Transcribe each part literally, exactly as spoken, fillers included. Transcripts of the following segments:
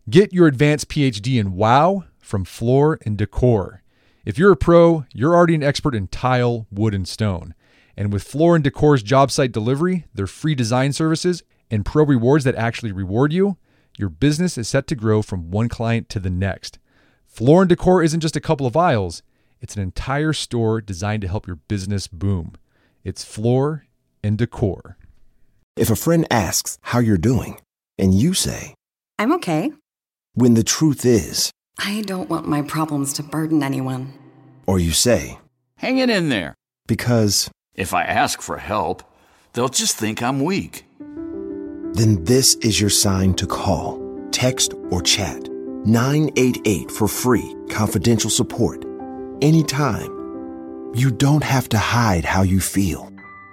Get your advanced P H D in WOW from Floor and Decor. If you're a pro, you're already an expert in tile, wood, and stone. And with Floor and Decor's job site delivery, their free design services, and pro rewards that actually reward you, your business is set to grow from one client to the next. Floor and Decor isn't just a couple of aisles. It's an entire store designed to help your business boom. It's Floor and Decor. If a friend asks how you're doing, and you say, I'm okay. When the truth is, I don't want my problems to burden anyone. Or you say, hang it in there. Because if I ask for help, they'll just think I'm weak. Then this is your sign to call, text, or chat nine eight eight for free, confidential support. Anytime. You don't have to hide how you feel.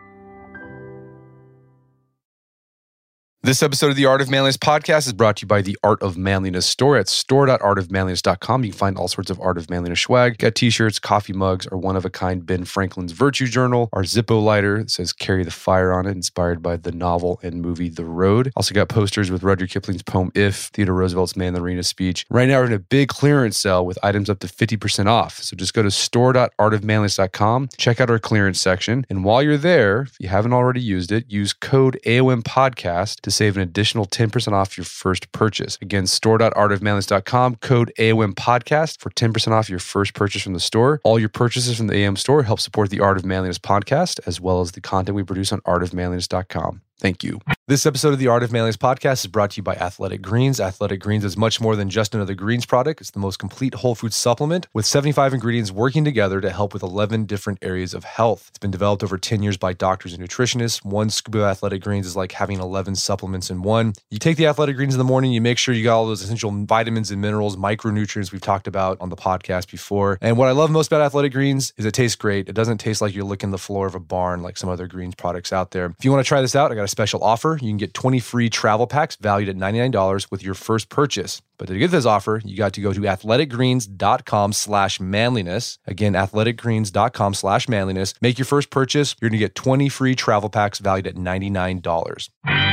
This episode of the Art of Manliness podcast is brought to you by the Art of Manliness store at store dot art of manliness dot com. You can find all sorts of Art of Manliness swag. Got t-shirts, coffee mugs, our one-of-a-kind Ben Franklin's Virtue Journal, our Zippo lighter that says Carry the Fire on it, inspired by the novel and movie The Road. Also got posters with Rudyard Kipling's poem If, Theodore Roosevelt's Man in the Arena speech. Right now we're in a big clearance sale with items up to fifty percent off. So just go to store dot art of manliness dot com, check out our clearance section, and while you're there, if you haven't already used it, use code A O M podcast to save an additional ten percent off your first purchase. Again, store dot art of manliness dot com, code A O M podcast for ten percent off your first purchase from the store. All your purchases from the A O M store help support the Art of Manliness podcast, as well as the content we produce on art of manliness dot com. Thank you. This episode of the Art of Manliness podcast is brought to you by Athletic Greens. Athletic Greens is much more than just another greens product. It's the most complete whole food supplement with seventy-five ingredients working together to help with eleven different areas of health. It's been developed over ten years by doctors and nutritionists. One scoop of Athletic Greens is like having eleven supplements in one. You take the Athletic Greens in the morning, you make sure you got all those essential vitamins and minerals, micronutrients we've talked about on the podcast before. And what I love most about Athletic Greens is it tastes great. It doesn't taste like you're licking the floor of a barn like some other greens products out there. If you want to try this out, I got a special offer. You can get twenty free travel packs valued at ninety-nine dollars with your first purchase. But to get this offer, you got to go to athletic greens dot com slash manliness. Again, athletic greens dot com slash manliness. Make your first purchase. You're going to get twenty free travel packs valued at ninety-nine dollars.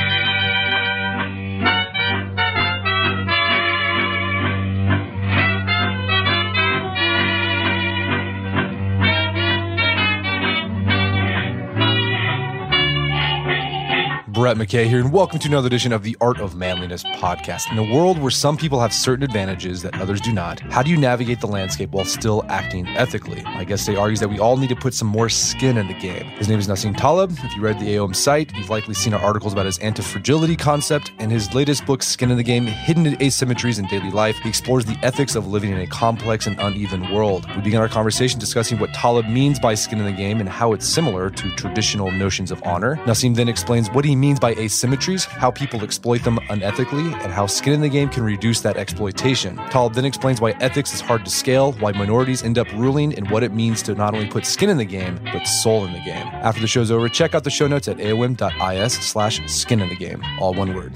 Brett McKay here, and welcome to another edition of the Art of Manliness podcast. In a world where some people have certain advantages that others do not, how do you navigate the landscape while still acting ethically? My guest today argues that we all need to put some more skin in the game. His name is Nassim Taleb. If you read the A O M site, you've likely seen our articles about his anti-fragility concept, and his latest book, Skin in the Game, Hidden Asymmetries in Daily Life. He explores the ethics of living in a complex and uneven world. We begin our conversation discussing what Taleb means by skin in the game and how it's similar to traditional notions of honor. Nassim then explains what he means by asymmetries, how people exploit them unethically, and how skin in the game can reduce that exploitation. Taleb then explains why ethics is hard to scale, why minorities end up ruling, and what it means to not only put skin in the game, but soul in the game. After the show's over, check out the show notes at aom dot is slash skin in the game. All one word.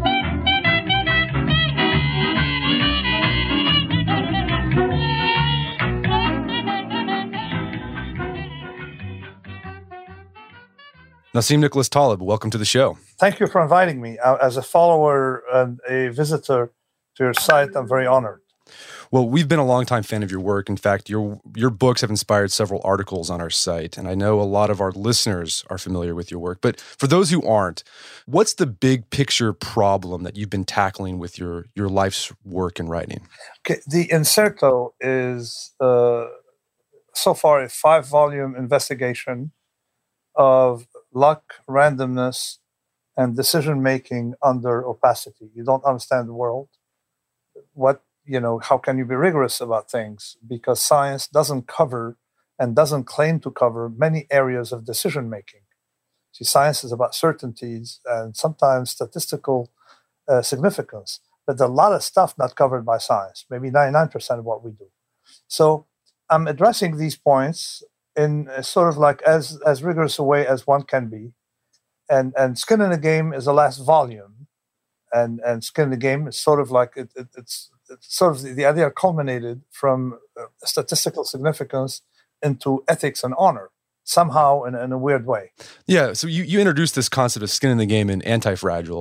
Nassim Nicholas Taleb, welcome to the show. Thank you for inviting me. Uh, as a follower and a visitor to your site, I'm very honored. Well, we've been a longtime fan of your work. In fact, your your books have inspired several articles on our site, and I know a lot of our listeners are familiar with your work. But for those who aren't, what's the big picture problem that you've been tackling with your, your life's work and writing? Okay, the Incerto is uh, so far a five-volume investigation of luck, randomness, and decision-making under opacity. You don't understand the world. What, you know, how can you be rigorous about things? Because science doesn't cover and doesn't claim to cover many areas of decision-making. See, science is about certainties and sometimes statistical uh, significance, but there's a lot of stuff not covered by science, maybe ninety-nine percent of what we do. So I'm addressing these points in a sort of like as, as rigorous a way as one can be. And and Skin in the Game is the last volume. And and Skin in the Game is sort of like, it, it, it's, it's sort of the, the idea culminated from uh, statistical significance into ethics and honor, somehow in, in a weird way. Yeah, so you, you introduced this concept of skin in the game in Anti-Fragile.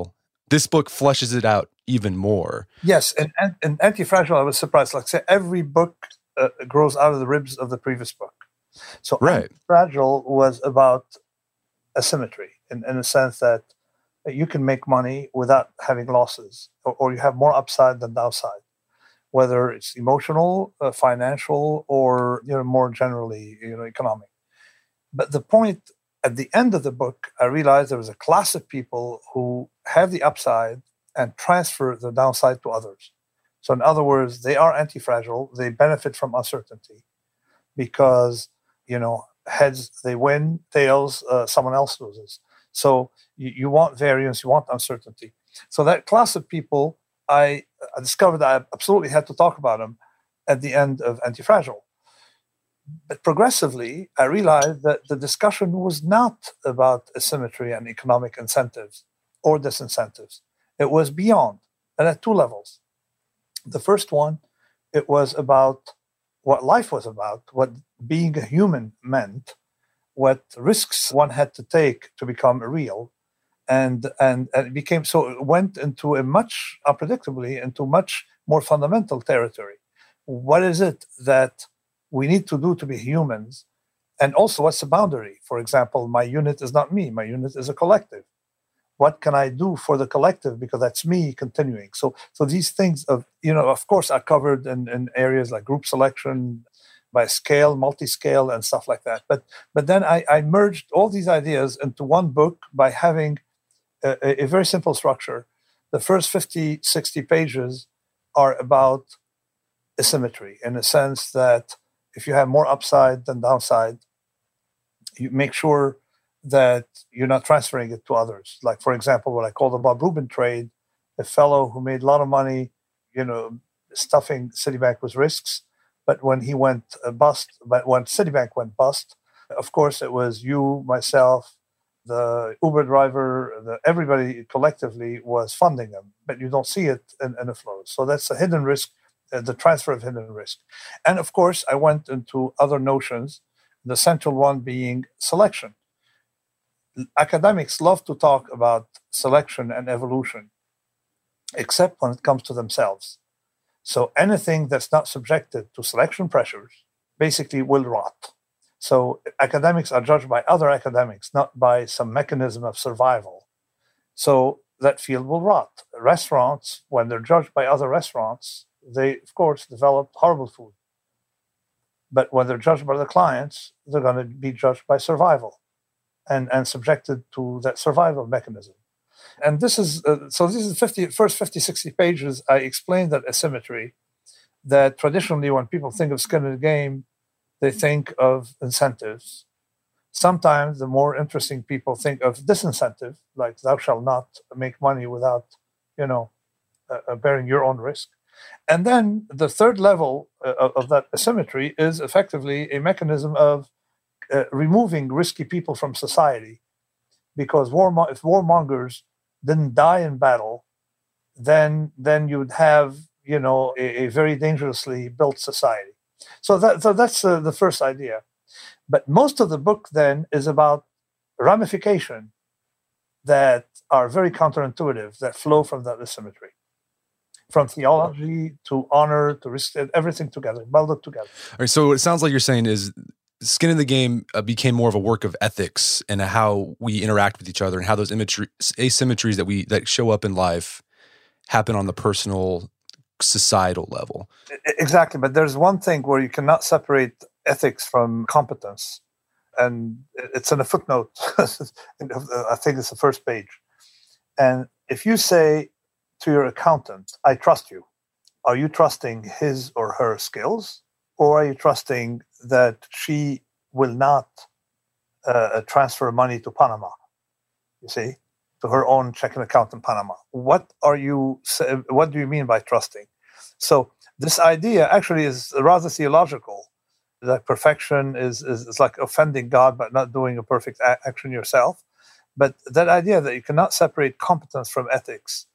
This book fleshes it out even more. Yes, and, and, and Anti-Fragile, I was surprised. Like, say, every book uh, grows out of the ribs of the previous book. So right. Anti-Fragile was about asymmetry in, in the sense that you can make money without having losses, or, or you have more upside than downside, whether it's emotional, uh, financial, or you know more generally, you know, economic. But the point at the end of the book, I realized there was a class of people who have the upside and transfer the downside to others. So in other words, they are anti-fragile. They benefit from uncertainty because, you know, heads, they win, tails, uh, someone else loses. So you, you want variance, you want uncertainty. So that class of people, I, I discovered that I absolutely had to talk about them at the end of Anti-Fragile. But progressively, I realized that the discussion was not about asymmetry and economic incentives or disincentives. It was beyond, and at two levels. The first one, it was about what life was about, what being a human meant, what risks one had to take to become real. And, and, and it became so, it went into a much, unpredictably, into much more fundamental territory. What is it that we need to do to be humans? And also, what's the boundary? For example, my unit is not me. My unit is a collective. What can I do for the collective? Because that's me continuing. So, so these things of, you know, of course, are covered in, in areas like group selection, by scale, multi-scale, and stuff like that. But, but then I, I merged all these ideas into one book by having a, a very simple structure. The first fifty, sixty pages are about asymmetry, in the sense that if you have more upside than downside, you make sure that you're not transferring it to others. Like, for example, what I call the Bob Rubin trade, a fellow who made a lot of money, you know, stuffing Citibank with risks. But when he went bust, but when Citibank went bust, of course, it was you, myself, the Uber driver, the, everybody collectively was funding them, but you don't see it in, in the flows. So that's a hidden risk, uh, the transfer of hidden risk. And of course, I went into other notions, the central one being selection. Academics love to talk about selection and evolution, except when it comes to themselves. So anything that's not subjected to selection pressures basically will rot. So academics are judged by other academics, not by some mechanism of survival. So that field will rot. Restaurants, when they're judged by other restaurants, they, of course, develop horrible food. But when they're judged by the clients, they're going to be judged by survival and, and subjected to that survival mechanism. And this is, uh, so this is the fifty, first fifty, sixty pages, I explained that asymmetry, that traditionally when people think of skin in the game, they think of incentives. Sometimes the more interesting people think of disincentive, like thou shalt not make money without, you know, uh, bearing your own risk. And then the third level uh, of that asymmetry is effectively a mechanism of uh, removing risky people from society. Because warmo- if warmongers didn't die in battle, then then you'd have, you know, a, a very dangerously built society. So that so that's uh, the first idea. But most of the book then is about ramification that are very counterintuitive, that flow from that asymmetry. From theology to honor to risk, everything together, melded together. All right, so it sounds like you're saying is skin in the game uh, became more of a work of ethics and how we interact with each other and how those imagery, asymmetries that we that show up in life happen on the personal, societal level. Exactly, but there's one thing where you cannot separate ethics from competence, and it's in a footnote. I think it's the first page. And if you say to your accountant, I trust you, are you trusting his or her skills? Or are you trusting that she will not uh, transfer money to Panama, you see, to her own checking account in Panama? What are you? What do you mean by trusting? So this idea actually is rather theological, that perfection is, is, is like offending God by not doing a perfect a- action yourself. But that idea that you cannot separate competence from ethics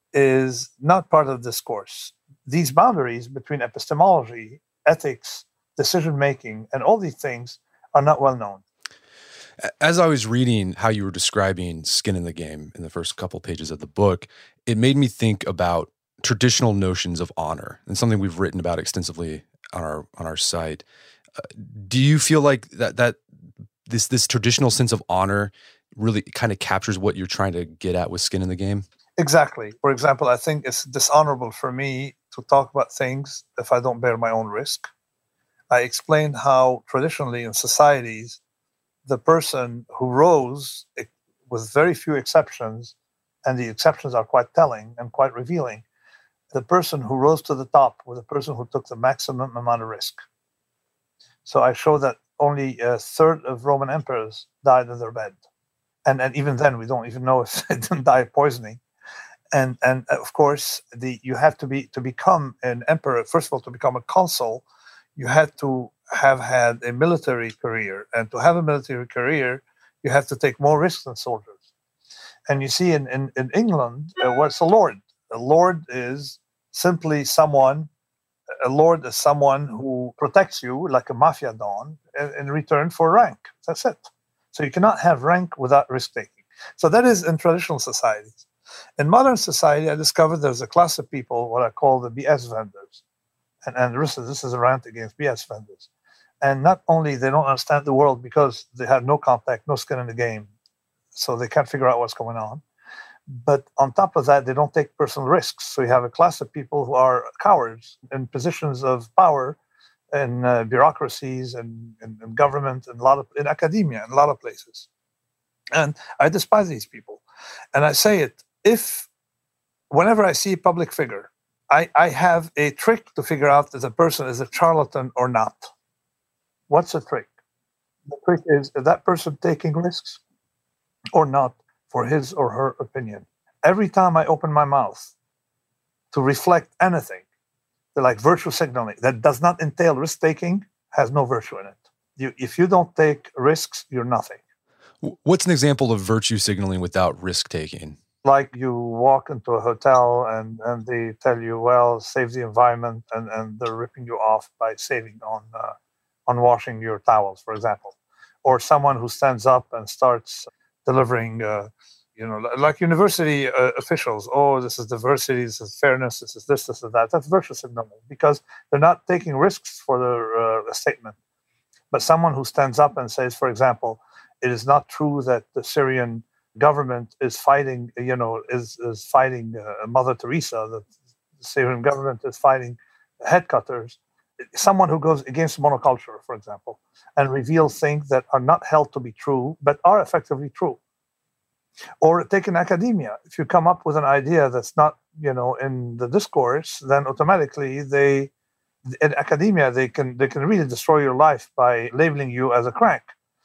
is not part of this course. These boundaries between epistemology, ethics, decision-making, and all these things are not well known. As I was reading how you were describing skin in the game in the first couple pages of the book, it made me think about traditional notions of honor, and something we've written about extensively on our on our site. Uh, do you feel like that that this this traditional sense of honor really kind of captures what you're trying to get at with skin in the game? Exactly. For example, I think it's dishonorable for me to talk about things if I don't bear my own risk. I explained how traditionally in societies, the person who rose, with very few exceptions, and the exceptions are quite telling and quite revealing, the person who rose to the top was the person who took the maximum amount of risk. So I show that only a third of Roman emperors died in their bed. And, and even then, we don't even know if they didn't die of poisoning. And, and of course, the you have to be to become an emperor, first of all, to become a consul, you had to have had a military career. And to have a military career, you have to take more risks than soldiers. And you see in, in, in England, uh, what's a lord? A lord is simply someone, a lord is someone who protects you like a mafia don in, in return for rank. That's it. So you cannot have rank without risk-taking. So that is in traditional societies. In modern society, I discovered there's a class of people, what I call the B S vendors. And, and this, is, this is a rant against B S vendors. And not only they don't understand the world because they have no contact, no skin in the game, so they can't figure out what's going on. But on top of that, they don't take personal risks. So you have a class of people who are cowards in positions of power in uh, bureaucracies and in government and a lot of in academia in a lot of places. And I despise these people. And I say it, if whenever I see a public figure, I, I have a trick to figure out if the person is a charlatan or not. What's the trick? The trick is, is that person taking risks or not for his or her opinion? Every time I open my mouth to reflect anything, like virtue signaling, that does not entail risk-taking, has no virtue in it. You, if you don't take risks, you're nothing. What's an example of virtue signaling without risk-taking? Like you walk into a hotel and, and they tell you, well, save the environment, and, and they're ripping you off by saving on uh, on washing your towels, for example. Or someone who stands up and starts delivering, uh, you know, like university uh, officials, oh, this is diversity, this is fairness, this is this, this is that. That's virtue signaling because they're not taking risks for their uh, statement. But someone who stands up and says, for example, it is not true that the Syrian government is fighting, you know, is, is fighting uh, Mother Teresa, the Syrian government is fighting headcutters. Someone who goes against monoculture, for example, and reveals things that are not held to be true, but are effectively true. Or take in academia. If you come up with an idea that's not, you know, in the discourse, then automatically they, in academia, they can they can really destroy your life by labeling you as a crank.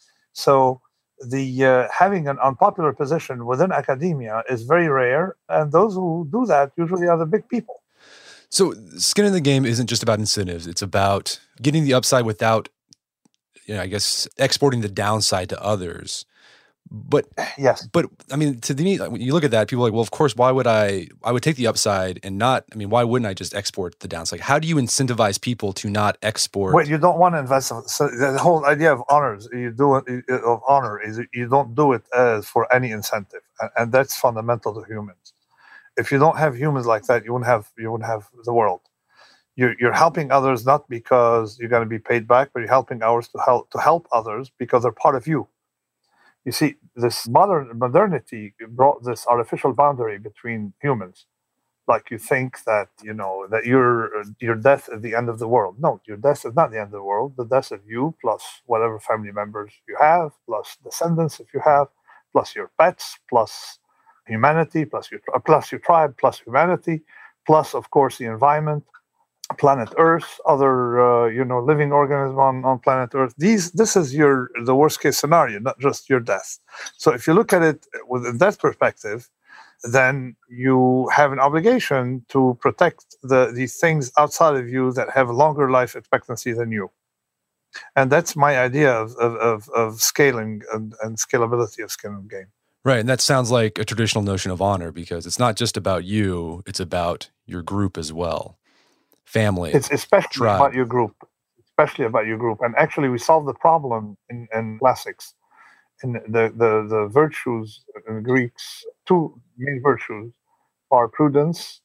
So the uh, having an unpopular position within academia is very rare, and those who do that usually are the big people. So skin in the game isn't just about incentives. It's about getting the upside without, you know, I guess, exporting the downside to others. But yes, but I mean, to me, when you look at that, people are like, well, of course, why would I, I would take the upside and not, I mean, why wouldn't I just export the downside? How do you incentivize people to not export? Well, you don't want to invest. So the whole idea of honors, you do it of honor is you don't do it as for any incentive. And that's fundamental to humans. If you don't have humans like that, you wouldn't have, you wouldn't have the world. You're, you're helping others not because you're going to be paid back, but you're helping others to help, to help others because they're part of you. You see, this modern modernity brought this artificial boundary between humans. Like you think that, you know, that your your death is the end of the world. No, your death is not the end of the world. The death of you plus whatever family members you have, plus descendants if you have, plus your pets, plus humanity, plus your plus your tribe, plus humanity, plus of course the environment, planet Earth, other uh, you know living organisms on, on planet Earth. These this is your the worst case scenario, not just your death. So if you look at it with that perspective, then you have an obligation to protect the these things outside of you that have a longer life expectancy than you. And that's my idea of of, of, of scaling and, and scalability of skin in the game. Right, and that sounds like a traditional notion of honor because it's not just about you; it's about your group as well. Family. It's especially tribe. about your group, especially about your group. And actually, we solved the problem in, in classics. in the, the, the virtues in Greeks, two main virtues are prudence,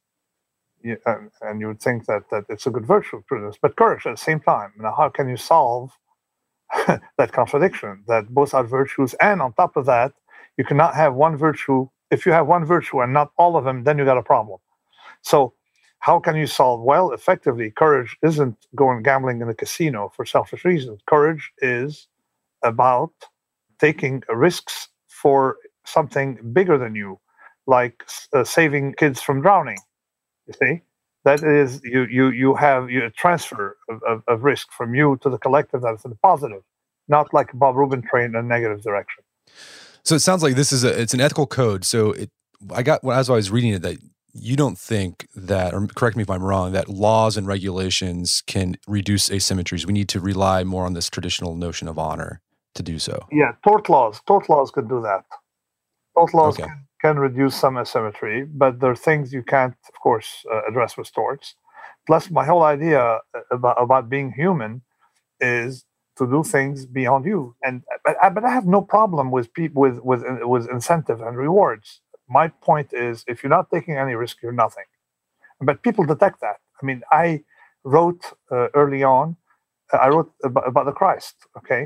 and, and you would think that, that it's a good virtue, prudence, but courage at the same time. Now, how can you solve that contradiction, that both are virtues, and on top of that, you cannot have one virtue. If you have one virtue and not all of them, then you got a problem. So how can you solve? Well, effectively, courage isn't going gambling in a casino for selfish reasons. Courage is about taking risks for something bigger than you, like uh, saving kids from drowning. You see, that is, you you you have you transfer of, of, of risk from you to the collective. That's in the positive, not like Bob Rubin trained in a negative direction. So it sounds like this is a it's an ethical code. So it I got as I was reading it that you don't think that, or correct me if I'm wrong, that laws and regulations can reduce asymmetries. We need to rely more on this traditional notion of honor to do so. Yeah, tort laws. Tort laws could do that. Tort laws Okay. can, can reduce some asymmetry, but there are things you can't, of course, uh, address with torts. Plus, my whole idea about, about being human is to do things beyond you. And but I, but I have no problem with people with with with incentive and rewards. My point is, if you're not taking any risk, you're nothing. But people detect that. I mean, I wrote uh, early on. Uh, I wrote about, about the Christ. Okay,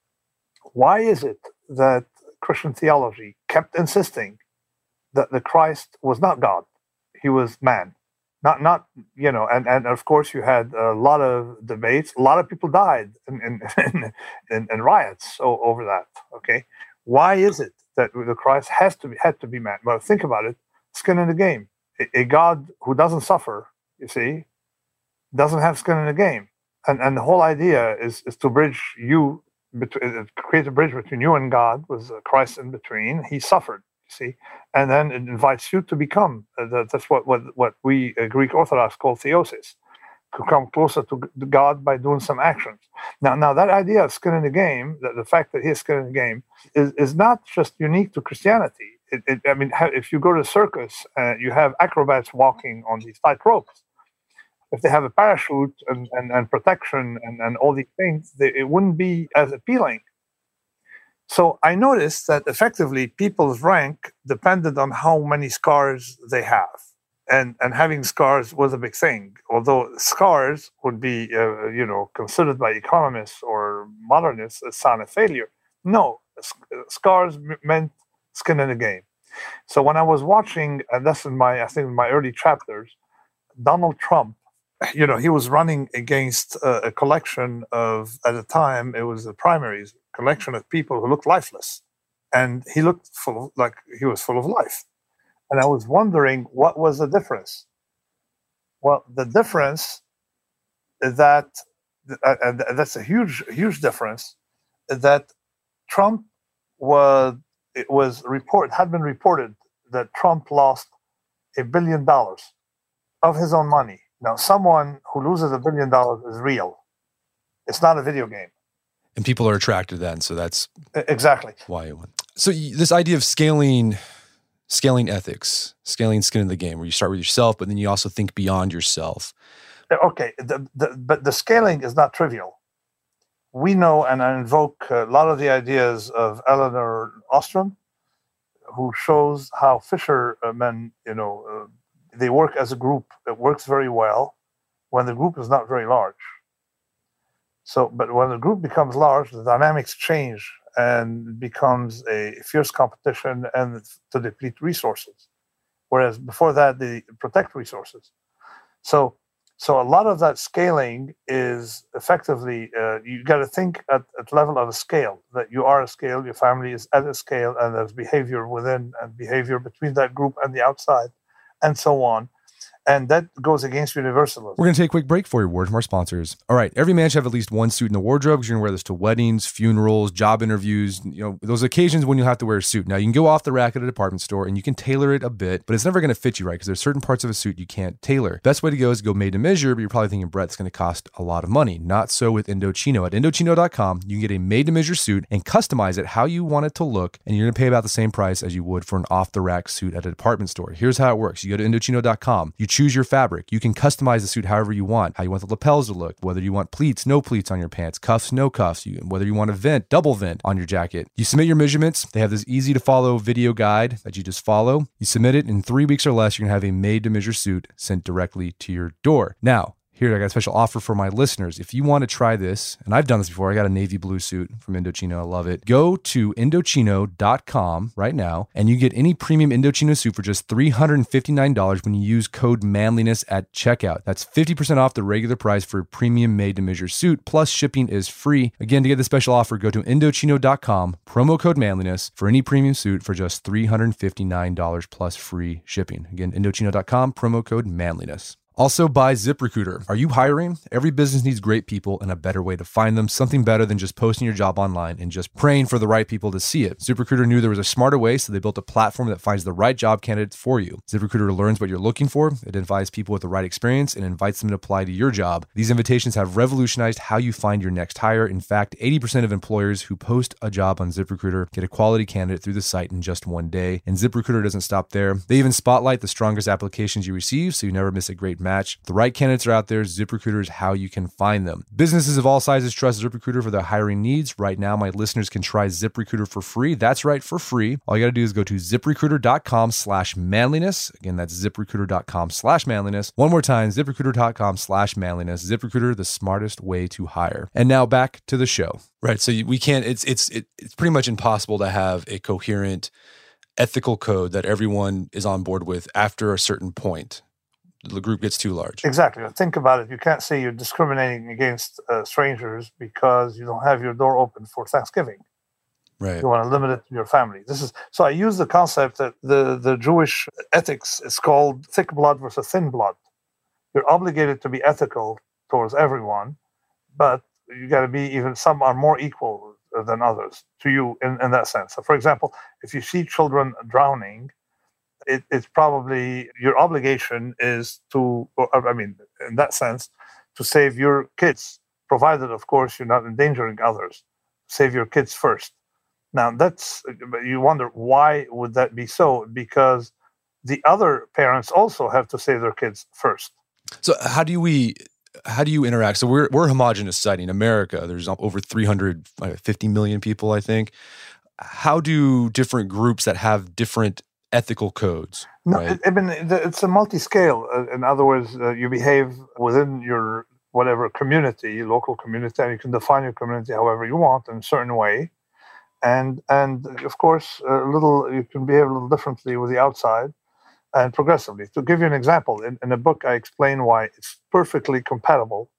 why is it that Christian theology kept insisting that the Christ was not God? He was man. Not, not you know, and, and of course you had a lot of debates. A lot of people died in in, in, in, in riots over that. Okay, why is it that the Christ has to be had to be man? Well, think about it. Skin in the game. A, a God who doesn't suffer, you see, doesn't have skin in the game. And and the whole idea is is to bridge you, between, create a bridge between you and God, with Christ in between. He suffered. See, and then it invites you to become. Uh, that, that's what, what what we uh, Greek Orthodox call theosis, to come closer to God by doing some actions. Now, now that idea of skin in the game, that the fact that he has skin in the game, is, is not just unique to Christianity. It, it, I mean, if you go to a circus, uh, you have acrobats walking on these tight ropes. If they have a parachute and, and, and protection and, and all these things, they, it wouldn't be as appealing. So I noticed that effectively people's rank depended on how many scars they have. And and having scars was a big thing. Although scars would be, uh, you know, considered by economists or modernists a sign of failure. No, scars meant skin in the game. So when I was watching, and that's in my, I think in my early chapters, Donald Trump, you know, he was running against a, a collection of, at the time, it was the primaries, collection of people who looked lifeless. And he looked full of, like he was full of life. And I was wondering, what was the difference? Well, the difference is that, uh, and that's a huge, huge difference, is that Trump was, it was report, had been reported that Trump lost a billion dollars of his own money. Now, someone who loses a billion dollars is real. It's not a video game. And people are attracted then, so that's exactly why it went. So this idea of scaling, scaling ethics, scaling skin in the game, where you start with yourself, but then you also think beyond yourself. Okay, the, the, but the scaling is not trivial. We know, and I invoke a lot of the ideas of Elinor Ostrom, who shows how fishermen, you know, uh, they work as a group. It works very well when the group is not very large. So, but when the group becomes large, the dynamics change and becomes a fierce competition and to deplete resources. Whereas before that, they protect resources. So, so a lot of that scaling is effectively, uh, you got to think at, at level of a scale, that you are a scale, your family is at a scale, and there's behavior within and behavior between that group and the outside, and so on. And that goes against universalism. We're going to take a quick break for a word from our sponsors. All right, every man should have at least one suit in the wardrobe because you're going to wear this to weddings, funerals, job interviews, you know, those occasions when you'll have to wear a suit. Now, you can go off the rack at a department store and you can tailor it a bit, but it's never going to fit you right because there's certain parts of a suit you can't tailor. Best way to go is to go made to measure, but you're probably thinking, Brett, it's going to cost a lot of money. Not so with Indochino. At Indochino dot com, you can get a made to measure suit and customize it how you want it to look, and you're going to pay about the same price as you would for an off the rack suit at a department store. Here's how it works. You go to Indochino dot com, you choose choose your fabric. You can customize the suit however you want, how you want the lapels to look, whether you want pleats, no pleats on your pants, cuffs, no cuffs, you, whether you want a vent, double vent on your jacket. You submit your measurements. They have this easy to follow video guide that you just follow. You submit it in three weeks or less. You're going to have a made to measure suit sent directly to your door. Now, here, I got a special offer for my listeners. If you want to try this, and I've done this before, I got a navy blue suit from Indochino. I love it. Go to Indochino dot com right now, and you get any premium Indochino suit for just three hundred fifty-nine dollars when you use code manliness at checkout. That's fifty percent off the regular price for a premium made-to-measure suit, plus shipping is free. Again, to get the special offer, go to Indochino dot com, promo code manliness for any premium suit for just three hundred fifty-nine dollars plus free shipping. Again, Indochino dot com, promo code manliness. Also by ZipRecruiter. Are you hiring? Every business needs great people and a better way to find them. Something better than just posting your job online and just praying for the right people to see it. ZipRecruiter knew there was a smarter way, so they built a platform that finds the right job candidates for you. ZipRecruiter learns what you're looking for, identifies people with the right experience, and invites them to apply to your job. These invitations have revolutionized how you find your next hire. In fact, eighty percent of employers who post a job on ZipRecruiter get a quality candidate through the site in just one day. And ZipRecruiter doesn't stop there. They even spotlight the strongest applications you receive, so you never miss a great match. The right candidates are out there. ZipRecruiter is how you can find them. Businesses of all sizes trust ZipRecruiter for their hiring needs. Right now, my listeners can try ZipRecruiter for free. That's right, for free. All you got to do is go to ZipRecruiter dot com slash manliness. Again, that's ZipRecruiter dot com slash manliness. One more time, ZipRecruiter dot com slash manliness. ZipRecruiter, the smartest way to hire. And now back to the show. Right. So we can't, it's, it's, it, it's pretty much impossible to have a coherent ethical code that everyone is on board with after a certain point. The group gets too large. Exactly. Think about it. You can't say you're discriminating against uh, strangers because you don't have your door open for Thanksgiving. Right. You want to limit it to your family. This is so. I use the concept that the, the Jewish ethics is called thick blood versus thin blood. You're obligated to be ethical towards everyone, but you got to be even. Some are more equal than others to you in, in that sense. So, for example, if you see children drowning, It, it's probably your obligation is to, or, I mean, in that sense, to save your kids, provided, of course, you're not endangering others. Save your kids first. Now, that's, you wonder, why would that be so? Because the other parents also have to save their kids first. So how do we, how do you interact? So we're, we're a homogenous society in America. There's over three hundred fifty million people, I think. How do different groups that have different ethical codes? No, right? I mean, it's a multi-scale. In other words, uh, you behave within your whatever community, local community, and you can define your community however you want in a certain way. And and of course, a little you can behave a little differently with the outside, and progressively. To give you an example, in, in a book I explain why it's perfectly compatible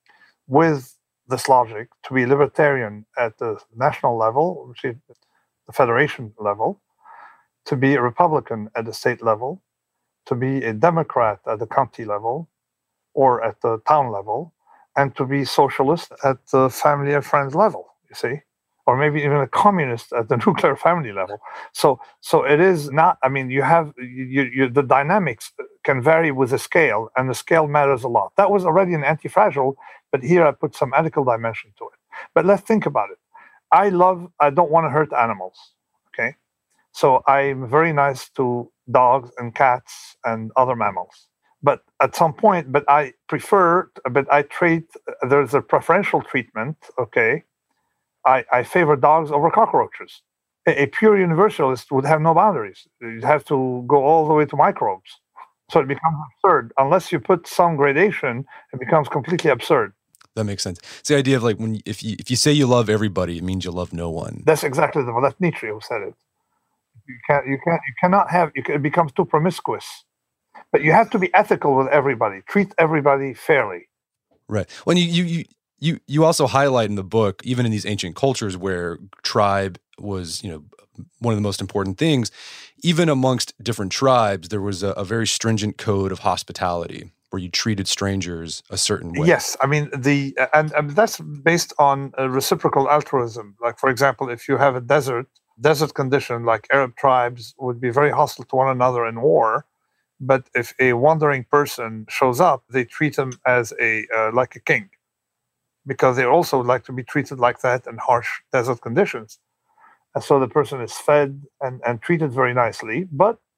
with this logic to be libertarian at the national level, which is the federation level, to be a Republican at the state level, to be a Democrat at the county level or at the town level, and to be socialist at the family and friends level, you see, or maybe even a communist at the nuclear family level. So so it is not, I mean, you have, you, you, the dynamics can vary with the scale, and the scale matters a lot. That was already an anti-fragile, but here I put some ethical dimension to it. But let's think about it. I love, I don't want to hurt animals, okay? So I'm very nice to dogs and cats and other mammals. But at some point, but I prefer, but I treat, there's a preferential treatment, okay? I, I favor dogs over cockroaches. A, a pure universalist would have no boundaries. You'd have to go all the way to microbes. So it becomes absurd. Unless you put some gradation, it becomes completely absurd. That makes sense. It's the idea of like, when if you if you say you love everybody, it means you love no one. That's exactly the, that's Nietzsche who said it. You can't, you can't, you cannot have, you can, it becomes too promiscuous. But you have to be ethical with everybody. Treat everybody fairly. Right. When you, you, you, you, you also highlight in the book, even in these ancient cultures where tribe was, you know, one of the most important things, even amongst different tribes, there was a, a very stringent code of hospitality where you treated strangers a certain way. Yes. I mean, the, and, and that's based on uh, reciprocal altruism. Like, for example, if you have a desert, desert condition, like Arab tribes would be very hostile to one another in war, but if a wandering person shows up, they treat him as a uh, like a king, because they also like to be treated like that in harsh desert conditions. And so the person is fed and, and treated very nicely, but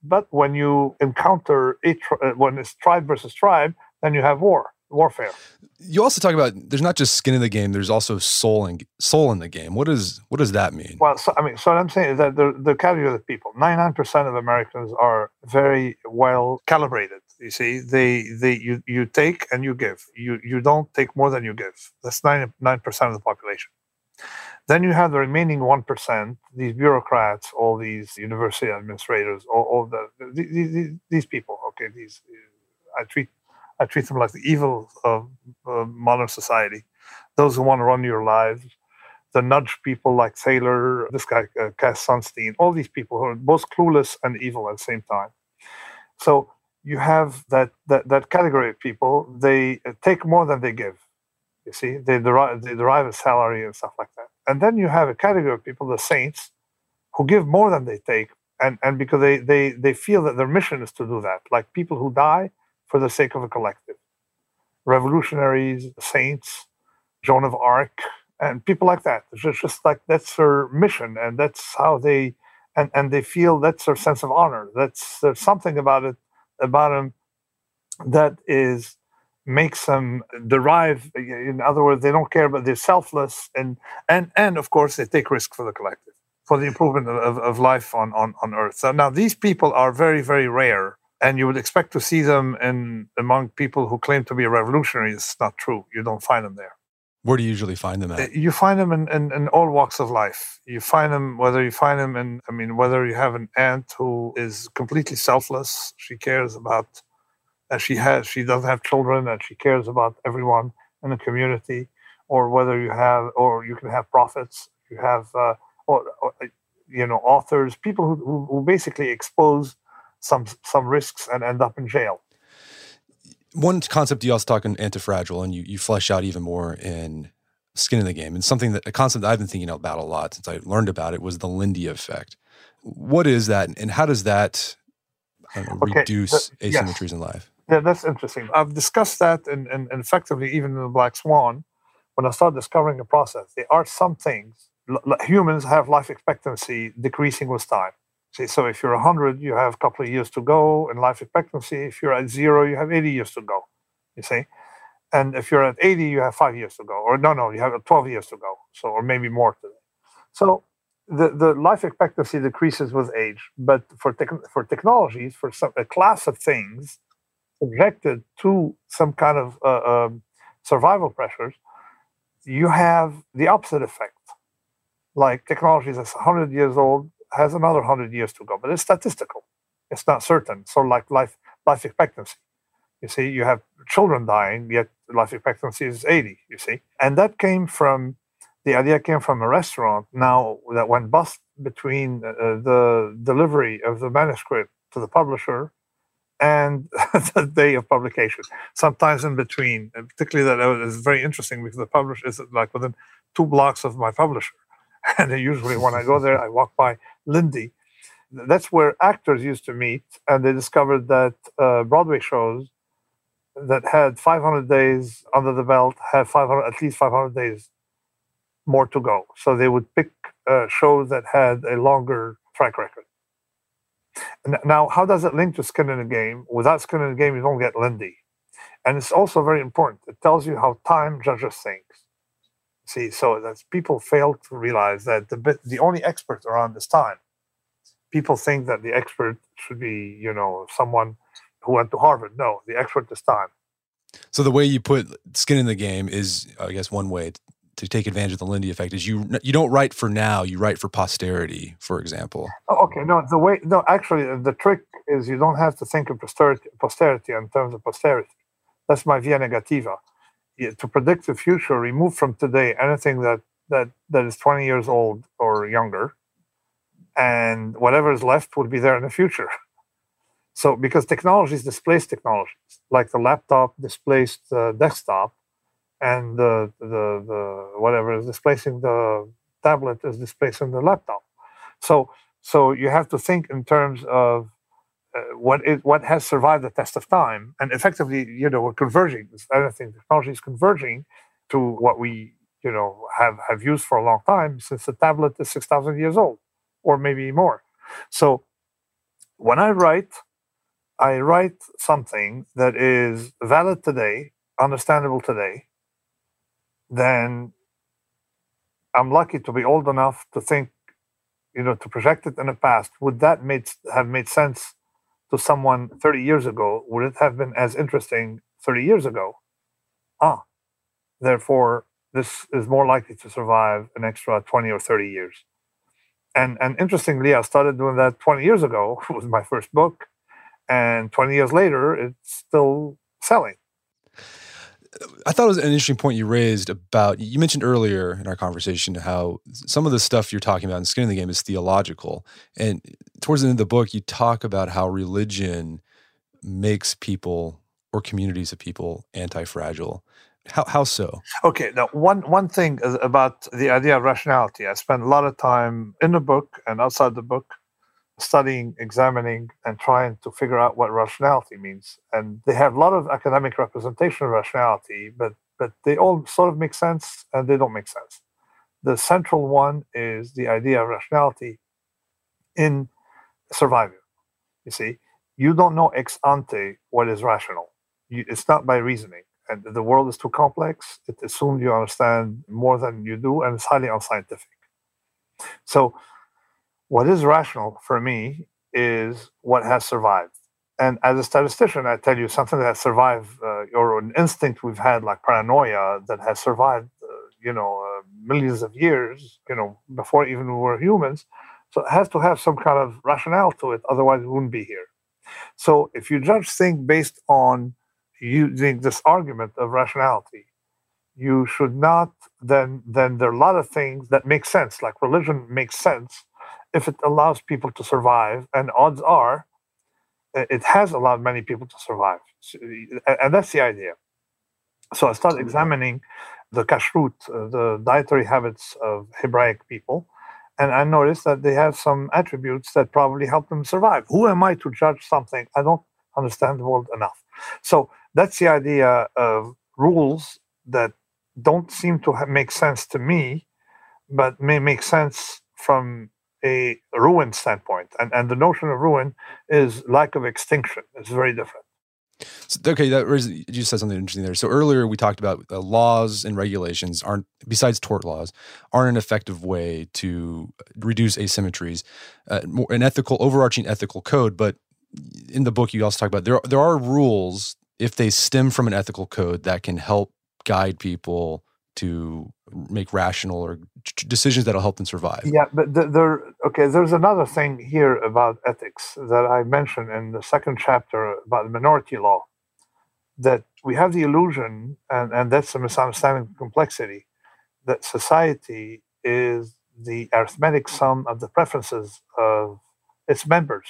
But when you encounter a tri- uh, when it's tribe versus tribe, then you have war, warfare. You also talk about there's not just skin in the game. There's also soul in soul in the game. What does what does that mean? Well, so, I mean, so what I'm saying is that the, the category of people, ninety-nine percent of Americans are very well calibrated. You see, they they you, you take and you give. You you don't take more than you give. That's ninety-nine percent of the population. Then you have the remaining one percent, these bureaucrats, all these university administrators, all, all the these, these people. Okay, these I treat I treat them like the evil of uh, modern society. Those who want to run your lives, the nudge people like Thaler, this guy uh, Cass Sunstein, all these people who are both clueless and evil at the same time. So you have that that that category of people. They take more than they give. You see, they derive they derive a salary and stuff like that. And then you have a category of people, the saints, who give more than they take, and, and because they, they, they feel that their mission is to do that, like people who die for the sake of a collective. Revolutionaries, saints, Joan of Arc, and people like that. It's just, just like that's their mission, and that's how they, and, and they feel that's their sense of honor. That's there's something about it, about them that is, makes them derive, in other words, they don't care, but they're selfless, and and and of course they take risk for the collective, for the improvement of, of life on, on, on Earth. So now these people are very, very rare, and you would expect to see them in among people who claim to be revolutionaries. It's not true. You don't find them there. Where do you usually find them at? You find them in, in, in all walks of life. You find them, whether you find them in, I mean, whether you have an aunt who is completely selfless, she cares about and she has, she doesn't have children, and she cares about everyone in the community, or whether you have, or you can have prophets, you have, uh, or, or you know, authors, people who, who, who basically expose some some risks and end up in jail. One concept you also talk in Antifragile, and you you flesh out even more in Skin in the Game, and something that a concept that I've been thinking about a lot since I learned about it was the Lindy effect. What is that, and how does that I don't know, okay, reduce the, asymmetries yes. in life? Yeah, that's interesting. I've discussed that, and in, in, in effectively even in the Black Swan, when I started discovering the process, there are some things. L- humans have life expectancy decreasing with time. See, so if you're one hundred, you have a couple of years to go in life expectancy. If you're at zero, you have eighty years to go, you see. And if you're at eighty, you have five years to go. Or no, no, you have twelve years to go. So, or maybe more today. So the, the life expectancy decreases with age. But for, tech- for technologies, for some, a class of things, subjected to some kind of uh, um, survival pressures, you have the opposite effect. Like technology that's one hundred years old has another one hundred years to go, but it's statistical. It's not certain. So like life life expectancy. You see, you have children dying, yet life expectancy is eighty, you see. And that came from, the idea came from a restaurant now that went bust between uh, the delivery of the manuscript to the publisher and the day of publication, sometimes in between. And particularly that is very interesting because the publisher is like within two blocks of my publisher. And usually when I go there, I walk by Lindy. That's where actors used to meet, and they discovered that uh, Broadway shows that had five hundred days under the belt had five hundred, at least five hundred days more to go. So they would pick uh, shows that had a longer track record. Now, how does it link to Skin in the Game? Without Skin in the Game, you don't get Lindy. And it's also very important. It tells you how time judges things. See, so that people fail to realize that the bit, the only expert around is time. People think that the expert should be, you know, someone who went to Harvard. No, the expert is time. So the way you put Skin in the Game is, I guess, one way to take advantage of the Lindy effect is you you don't write for now, you write for posterity, for example. Oh, okay, no, the way, no, actually, the trick is you don't have to think of posterity, posterity in terms of posterity. That's my via negativa. Yeah, to predict the future, remove from today anything that, that, that is twenty years old or younger, and whatever is left would be there in the future. So, because technologies displace technologies, like the laptop displaced the desktop, and the, the, the whatever is displacing the tablet is displacing the laptop. So, so you have to think in terms of uh, what is what has survived the test of time, and effectively, you know, we're converging. I think technology is converging to what we, you know, have have used for a long time, since the tablet is six thousand years old, or maybe more. So, when I write, I write something that is valid today, understandable today, then I'm lucky to be old enough to think, you know, to project it in the past. Would that made, have made sense to someone thirty years ago? Would it have been as interesting thirty years ago? Ah, therefore, this is more likely to survive an extra twenty or thirty years. And, and interestingly, I started doing that twenty years ago. It was my first book. And twenty years later, it's still selling. I thought it was an interesting point you raised about, you mentioned earlier in our conversation how some of the stuff you're talking about in Skin in the Game is theological. And towards the end of the book, you talk about how religion makes people or communities of people anti-fragile. How how so? Okay, now one, one thing is about the idea of rationality. I spent a lot of time in the book and outside the book studying, examining, and trying to figure out what rationality means. And they have a lot of academic representation of rationality, but but they all sort of make sense and they don't make sense. The central one is the idea of rationality in survival. You see, you don't know ex ante what is rational. You, it's not by reasoning. And the world is too complex. It assumes you understand more than you do, and it's highly unscientific. So what is rational for me is what has survived. And as a statistician, I tell you something that has survived, uh, or an instinct we've had like paranoia that has survived, uh, you know, uh, millions of years, you know, before even we were humans. So it has to have some kind of rationale to it, otherwise we wouldn't be here. So if you judge things based on using this argument of rationality, you should not, then, then there are a lot of things that make sense, like religion makes sense if it allows people to survive, and odds are it has allowed many people to survive. And that's the idea. So I started examining the kashrut, uh, the dietary habits of Hebraic people, and I noticed that they have some attributes that probably help them survive. Who am I to judge something? I don't understand the world enough. So that's the idea of rules that don't seem to have, make sense to me, but may make sense from a ruin standpoint. And, and the notion of ruin is lack of extinction. It's very different. So, okay, that you just said something interesting there. So earlier we talked about uh, laws and regulations aren't, besides tort laws, aren't an effective way to reduce asymmetries. Uh, more, an ethical, overarching ethical code, but in the book you also talk about there there are rules, if they stem from an ethical code, that can help guide people to make rational or decisions that'll help them survive. Yeah, but the, there, okay, there's another thing here about ethics that I mentioned in the second chapter about the minority law, that we have the illusion, and, and that's a misunderstanding of complexity, that society is the arithmetic sum of the preferences of its members.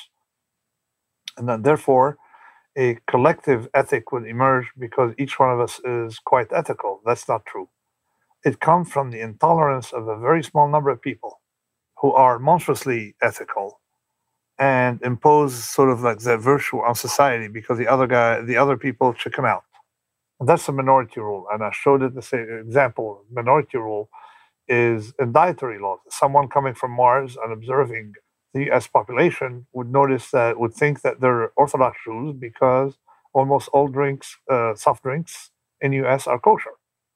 And then therefore, a collective ethic would emerge because each one of us is quite ethical. That's not true. It comes from the intolerance of a very small number of people who are monstrously ethical and impose sort of like their virtue on society because the other guy, the other people chicken out. And that's a minority rule. And I showed it, the same example, minority rule is in dietary laws. Someone coming from Mars and observing the U S population would notice that, would think that they're Orthodox Jews because almost all drinks, uh, soft drinks in the U S are kosher.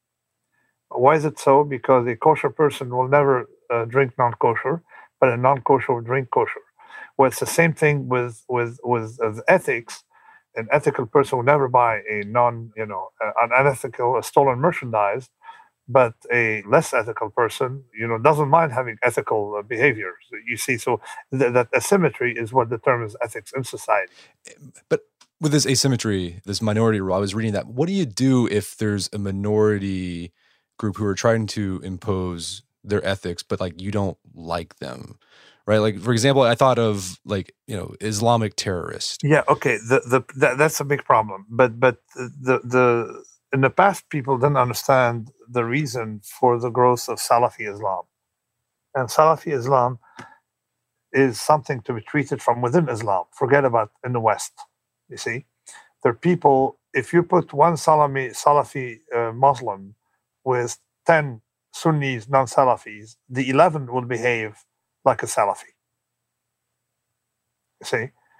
Why is it so? Because a kosher person will never uh, drink non-kosher, but a non-kosher will drink kosher. Well, it's the same thing with with with uh, ethics. An ethical person will never buy a non, you know, uh, an unethical, uh, stolen merchandise, but a less ethical person, you know, doesn't mind having ethical uh, behaviors. You see, so th- that asymmetry is what determines ethics in society. But with this asymmetry, this minority rule, I was reading that. What do you do if there's a minority group who are trying to impose their ethics, but like you don't like them, right? Like, for example, I thought of like, you know, Islamic terrorist. Yeah, okay, the the that, that's a big problem. But but the the in the past, people didn't understand the reason for the growth of Salafi Islam, and Salafi Islam is something to be treated from within Islam. Forget about in the West. You see, there are people. If you put one Salafi Salafi uh, Muslim with ten Sunnis, non-Salafis, the eleven will behave like a Salafi. See?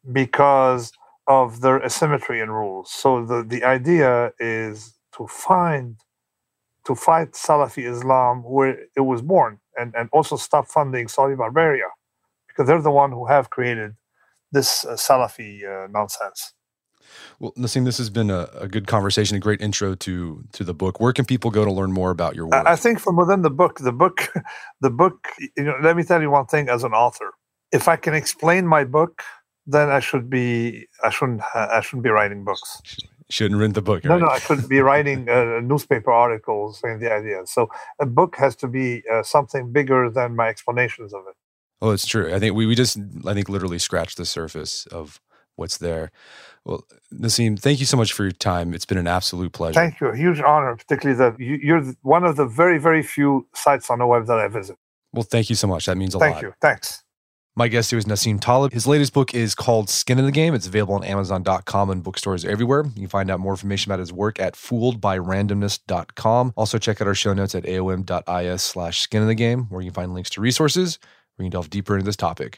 because of their asymmetry in rules. So the, the idea is to find, to fight Salafi Islam where it was born, and, and also stop funding Saudi Barbaria, because they're the one who have created this uh, Salafi uh, nonsense. Well, Nassim, this has been a, a good conversation, a great intro to to the book. Where can people go to learn more about your work? I think from within the book, the book, the book. You know, let me tell you one thing. As an author, if I can explain my book, then I should be. I shouldn't. I shouldn't be writing books. Shouldn't read the book. No, right? no, I shouldn't be writing uh, newspaper articles saying the ideas. So a book has to be uh, something bigger than my explanations of it. Oh, it's true. I think we we just I think literally scratched the surface of what's there. Well, Nassim, thank you so much for your time. It's been an absolute pleasure. Thank you. A huge honor, particularly that you, you're one of the very, very few sites on the web that I visit. Well, thank you so much. That means a thank lot. Thank you. Thanks. My guest here is Nassim Taleb. His latest book is called Skin in the Game. It's available on amazon dot com and bookstores everywhere. You can find out more information about his work at fooled by randomness dot com. Also, check out our show notes at aom dot is slash skin in the game, where you can find links to resources where you can delve deeper into this topic.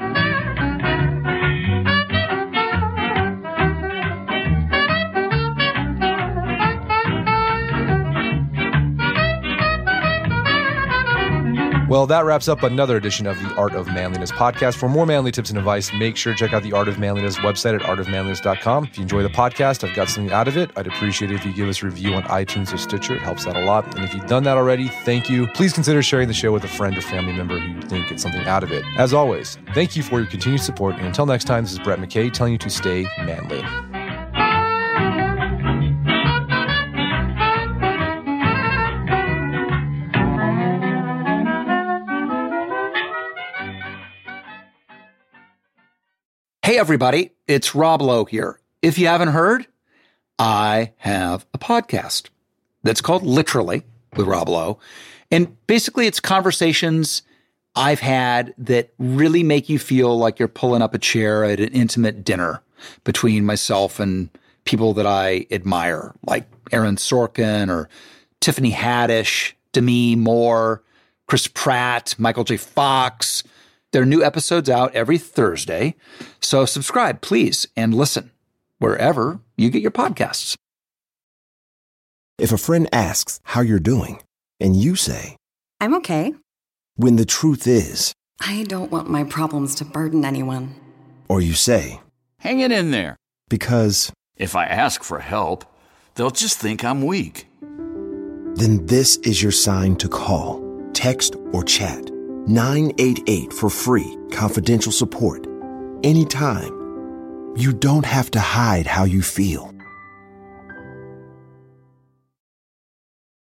Well, that wraps up another edition of the Art of Manliness podcast. For more manly tips and advice, make sure to check out the Art of Manliness website at art of manliness dot com. If you enjoy the podcast, I've got something out of it. I'd appreciate it if you give us a review on iTunes or Stitcher. It helps out a lot. And if you've done that already, thank you. Please consider sharing the show with a friend or family member who you think gets something out of it. As always, thank you for your continued support. And until next time, this is Brett McKay telling you to stay manly. Hey, everybody, it's Rob Lowe here. If you haven't heard, I have a podcast that's called Literally with Rob Lowe. And basically, it's conversations I've had that really make you feel like you're pulling up a chair at an intimate dinner between myself and people that I admire, like Aaron Sorkin or Tiffany Haddish, Demi Moore, Chris Pratt, Michael J. Fox. There are new episodes out every Thursday, so subscribe, please, and listen wherever you get your podcasts. If a friend asks how you're doing, and you say, I'm okay. When the truth is, I don't want my problems to burden anyone. Or you say, Hang it in there. Because if I ask for help, they'll just think I'm weak. Then this is your sign to call, text, or chat. nine eight eight for free, confidential support. Anytime. You don't have to hide how you feel.